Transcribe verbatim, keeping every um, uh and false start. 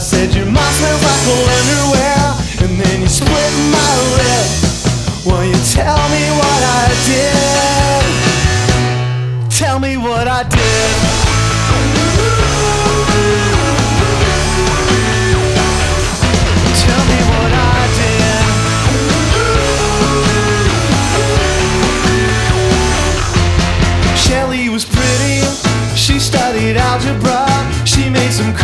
said your mouth smells like old underwear, and then you split my lip. Will you tell me what I did? Tell me what I did.